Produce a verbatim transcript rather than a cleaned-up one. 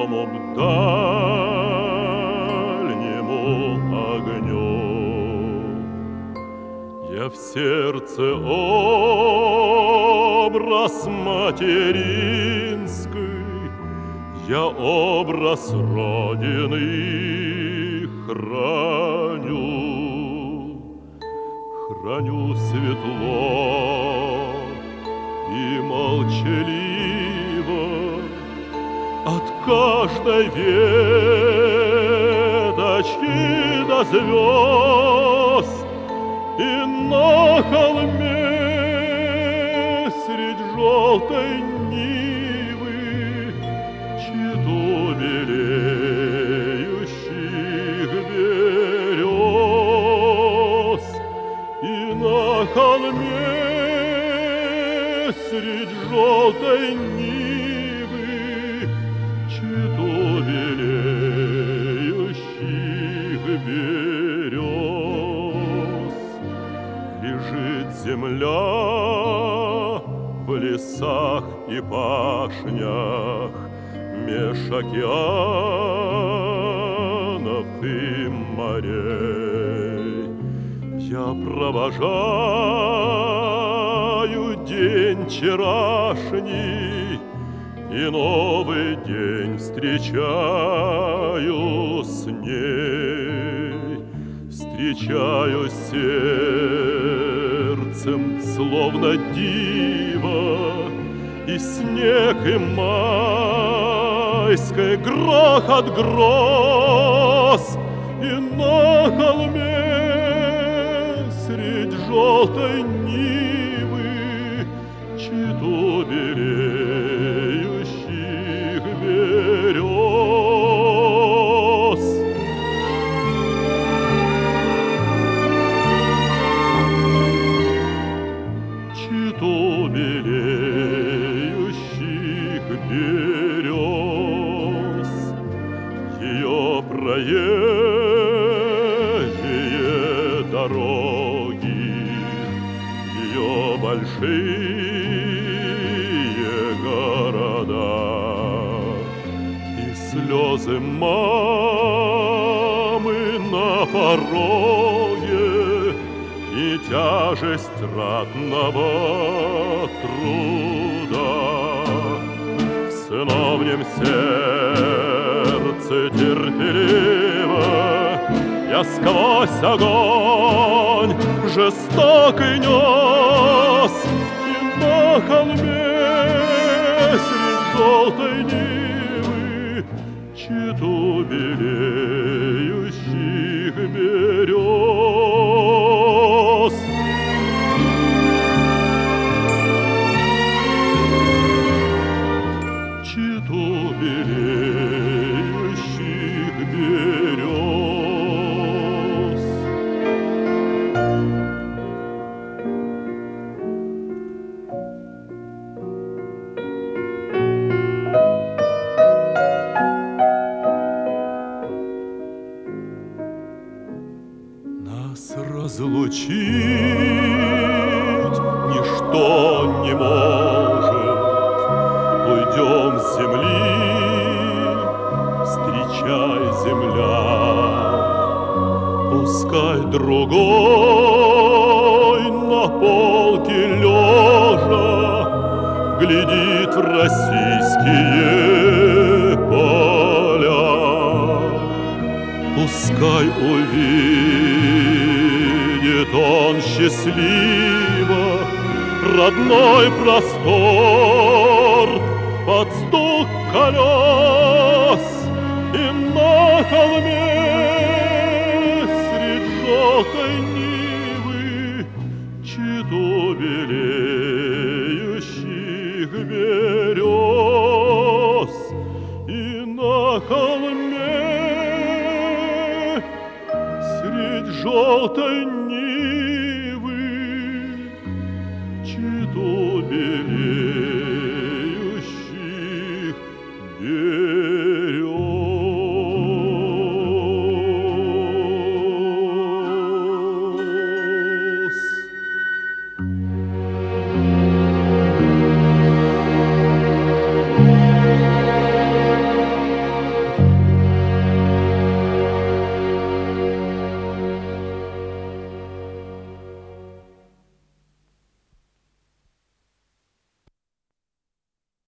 знакомом дальнему огню. Я в сердце образ материнской, я образ Родины храню, храню светло и молчаливо от каждой веточки до звезд. И на холме средь желтой нивы читу белеющих берез. И на холме средь желтой нивы читу белеющих берез. Лежит земля в лесах и пашнях, меж океанов и морей. Я провожаю день вчерашний и новый день встречаю с ней. Встречаю сердцем, словно диво, и снег, и майской грохот гроз. И на холме средь желтой нивы читу белеющих берез. Читу белеющих берез. Ее проезжие дороги, ее большие города и слезы мамы на пороге, и тяжесть ратного труда. В сыновнем сердце терпеливо я сквозь огонь жестокий нес. И на холме средь желтой нивы читу белеющих берез. Читу белеющих берез. Нас разлучить ничто не может. Уйдем с земли, встречай, земля. Пускай другой на полке лежа глядит в российские поля. Пускай увидит он счастливо родной простор под стук колес. И на холме средь желтой нивы читу белеющих берез. И на холме средь желтой нивы читу белеющих берез.